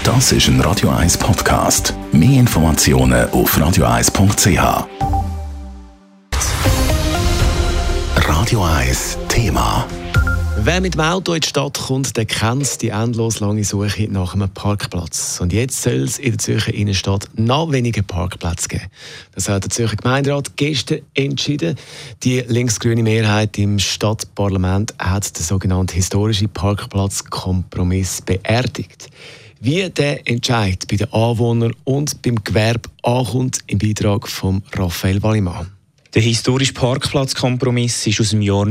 Das ist ein Radio 1 Podcast. Mehr Informationen auf radio1.ch. Radio 1 Thema. Wer mit dem Auto in die Stadt kommt, der kennt die endlos lange Suche nach einem Parkplatz. Und jetzt soll es in der Zürcher Innenstadt noch weniger Parkplätze geben. Das hat der Zürcher Gemeinderat gestern entschieden. Die linksgrüne Mehrheit im Stadtparlament hat den sogenannten historischen Parkplatzkompromiss beerdigt. Wie der Entscheid bei den Anwohnern und beim Gewerbe ankommt, im Beitrag von Raphael Wallimann. Der historische Parkplatzkompromiss ist aus dem Jahr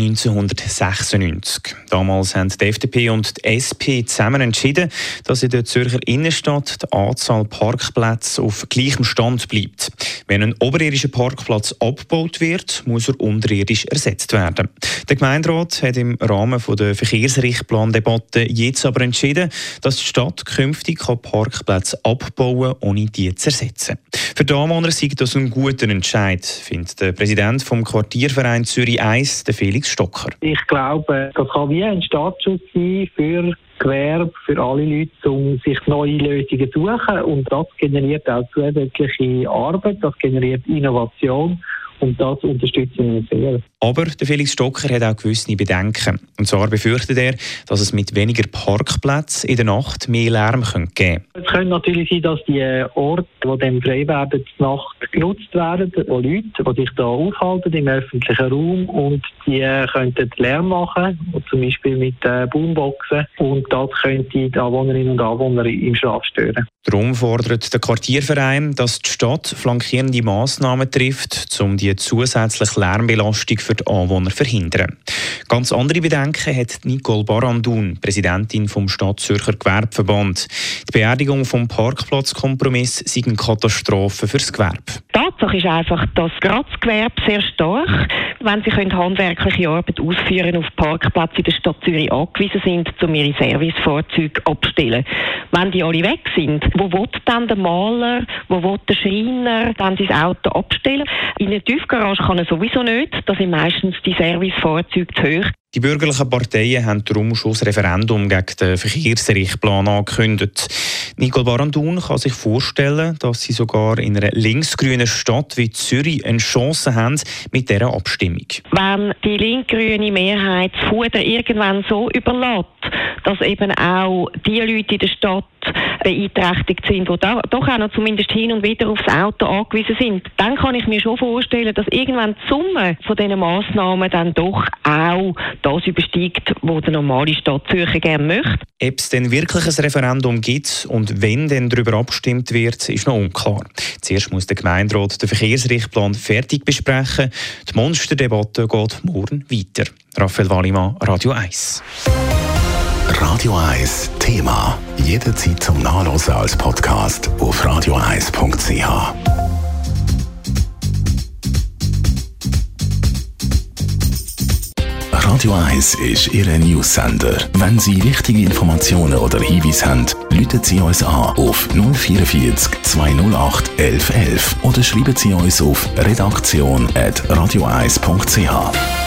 1996. Damals haben die FDP und die SP zusammen entschieden, dass in der Zürcher Innenstadt die Anzahl Parkplätze auf gleichem Stand bleibt. Wenn ein oberirdischer Parkplatz abgebaut wird, muss er unterirdisch ersetzt werden. Der Gemeinderat hat im Rahmen der Verkehrsrichtplandebatte jetzt aber entschieden, dass die Stadt künftig Parkplätze abbauen kann, ohne die zu ersetzen. Für die Anwohner sei das ein guter Entscheid, findet der Präsident vom Quartierverein Zürich 1, der Felix Stocker. Ich glaube, das kann wie ein Startschuss sein für Gewerbe, für alle Leute, um sich neue Lösungen zu suchen. Und das generiert auch zusätzliche Arbeit, das generiert Innovation. Und das unterstützen wir sehr. Aber der Felix Stocker hat auch gewisse Bedenken. Und zwar befürchtet er, dass es mit weniger Parkplätzen in der Nacht mehr Lärm geben könnte. Es könnte natürlich sein, dass die Orte, die dann frei werden, die Nacht genutzt werden, wo Leute, die sich da aufhalten im öffentlichen Raum, und die könnten Lärm machen, zum Beispiel mit Boomboxen. Und das könnte die Anwohnerinnen und Anwohner im Schlaf stören. Darum fordert der Quartierverein, dass die Stadt flankierende Massnahmen trifft, um die zusätzliche Lärmbelastung für die Anwohner zu verhindern. Ganz andere Bedenken hat Nicole Barandun, Präsidentin vom Stadtzürcher Gewerbeverband. Die Beerdigung vom Parkplatzkompromiss sei eine Katastrophe für das Gewerbe. Tatsache ist einfach, dass gerade das Gewerbe sehr stark, wenn sie handwerkliche Arbeit ausführen auf Parkplätze in der Stadt Zürich angewiesen sind, um ihre Servicefahrzeuge abzustellen. Wenn die alle weg sind, wo will dann der Maler, wo will der Schreiner dann sein Auto abstellen? In der Tiefgarage kann er sowieso nicht, da sind meistens die Servicefahrzeuge zu hoch. Die bürgerlichen Parteien haben darum schon das Referendum gegen den Verkehrsrichtplan angekündigt. Nicole Barandun kann sich vorstellen, dass sie sogar in einer linksgrünen Stadt wie Zürich eine Chance haben mit dieser Abstimmung. Wenn die linksgrüne Mehrheit das Fuder irgendwann so überlässt, dass eben auch die Leute in der Stadt beeinträchtigt sind, die doch auch noch zumindest hin und wieder aufs Auto angewiesen sind, dann kann ich mir schon vorstellen, dass irgendwann die Summe von diesen Massnahmen dann doch auch das übersteigt, was der normale Stadtzürcher gerne möchte. Ob es denn wirklich ein Referendum gibt und wenn dann darüber abgestimmt wird, ist noch unklar. Zuerst muss der Gemeinderat den Verkehrsrichtplan fertig besprechen. Die Monsterdebatte geht morgen weiter. Raphael Wallimann, Radio 1. Radio 1 Thema. Jederzeit zum Nachlesen als Podcast auf radio1.ch. Radio 1 ist Ihr News-Sender. Wenn Sie wichtige Informationen oder Hinweise haben, rufen Sie uns an auf 044 208 1111 oder schreiben Sie uns auf redaktion@radio1.ch.